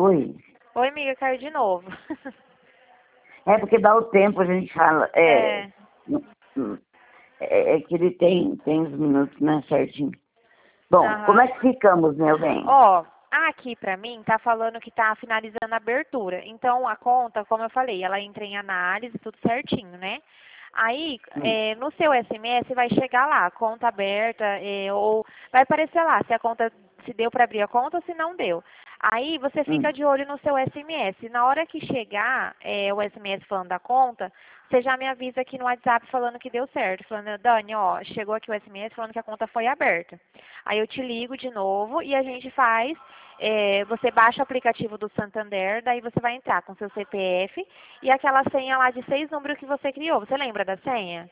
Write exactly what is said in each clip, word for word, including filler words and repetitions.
Oi. Oi, amiga, caiu de novo. É porque dá o tempo, a gente fala. É, É. é, é que ele tem, tem os minutos, né, certinho. Bom, como Aham. é que ficamos, meu bem? Ó, aqui pra mim tá falando que tá finalizando a abertura. Então a conta, como eu falei, ela entra em análise, tudo certinho, né? Aí, Hum, é, no seu S M S vai chegar lá, conta aberta, é, ou vai aparecer lá se a conta, se deu para abrir a conta ou se não deu. Aí você fica hum. de olho no seu S M S. Na hora que chegar é, o S M S falando da conta, você já me avisa aqui no WhatsApp falando que deu certo. Falando, Dani, ó, chegou aqui o S M S falando que a conta foi aberta. Aí eu te ligo de novo e a gente faz, é, você baixa o aplicativo do Santander, daí você vai entrar com seu C P F e aquela senha lá de seis números que você criou. Você lembra da senha?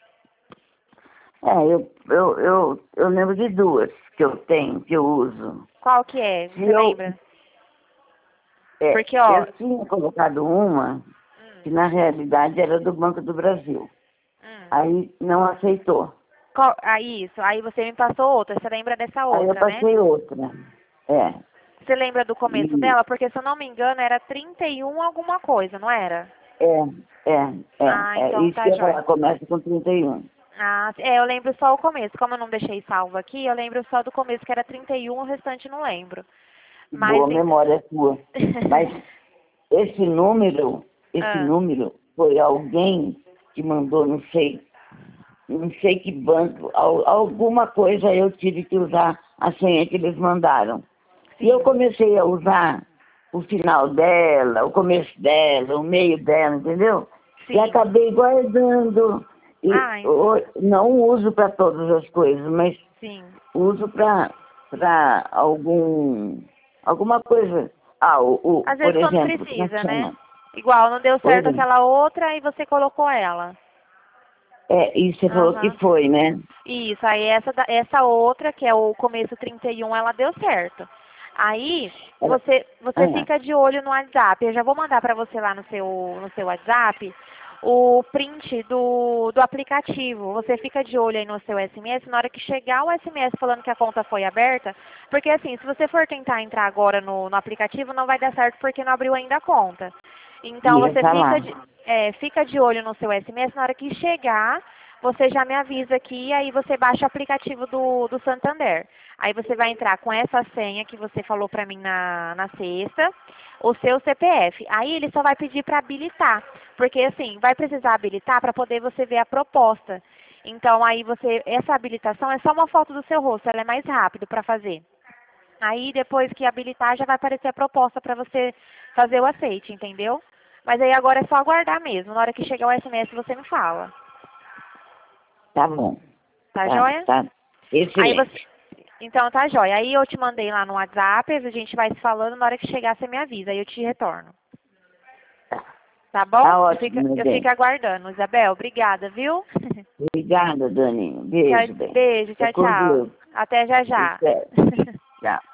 É, eu, eu, eu, eu lembro de duas que eu tenho, que eu uso. Qual que é? Se Você eu, lembra? é, Porque, ó, eu tinha colocado uma, que hum, na realidade era do Banco do Brasil. hum. Aí não aceitou. Qual, ah, isso, aí você me passou outra. Você lembra dessa Aí eu outra, né? passei outra. É. Você lembra do começo E dela? Porque, se eu não me engano, era trinta e um alguma coisa, não era? é, é, é, Ah, é. então Isso que tá eu ia jóia. falar, começa com trinta e um. Ah, é, eu lembro só o começo. Como eu não deixei salvo aqui, eu lembro só do começo, que era trinta e um, o restante não lembro. Mas, Boa então... memória sua. Mas esse número, esse ah, número foi alguém que mandou, não sei, não sei que banco, al- alguma coisa eu tive que usar a senha que eles mandaram. E eu sim, comecei a usar o final dela, o começo dela, o meio dela, entendeu? E sim. acabei guardando. E Ah, o- não uso para todas as coisas, mas sim. uso para algum, alguma coisa. Ah, o, o, Às por vezes quando exemplo, como é que precisa, né? chama? Igual, não deu Por certo exemplo, aquela outra e você colocou ela. é, e você falou que Aham. foi, né? Isso, aí essa, da- essa outra, que é o começo trinta e um, ela deu certo. Aí Ela- você, você ah, fica de olho no WhatsApp. Eu já vou mandar para você lá no seu, no seu WhatsApp o print do, do aplicativo. Você fica de olho aí no seu S M S, na hora que chegar o S M S falando que a conta foi aberta, porque assim, se você for tentar entrar agora no, no aplicativo, não vai dar certo porque não abriu ainda a conta. Então ia você falar. fica de, é, fica de olho no seu S M S, na hora que chegar, você já me avisa aqui e aí você baixa o aplicativo do, do Santander. Aí você vai entrar com essa senha que você falou para mim na, na sexta, o seu C P F. Aí ele só vai pedir para habilitar, porque assim, vai precisar habilitar para poder você ver a proposta. Então aí você, essa habilitação é só uma foto do seu rosto, ela é mais rápido para fazer. Aí depois que habilitar já vai aparecer a proposta para você fazer o aceite, entendeu? Mas aí agora é só aguardar mesmo. Na hora que chegar o S M S você me fala. Tá bom. Tá Tá, joia? tá. Aí você. Excelente. Então tá joia. Aí eu te mandei lá no WhatsApp, a gente vai se falando, na hora que chegar você me avisa, aí eu te retorno. Tá, Tá bom? tá Eu fico, ótimo, meu eu bem. fico aguardando. Isabel, obrigada, viu? Obrigada, Dani. Tchau, Beijo, bem. beijo, Fica tchau, com tchau. Deus. Até já já. Espero. Tchau.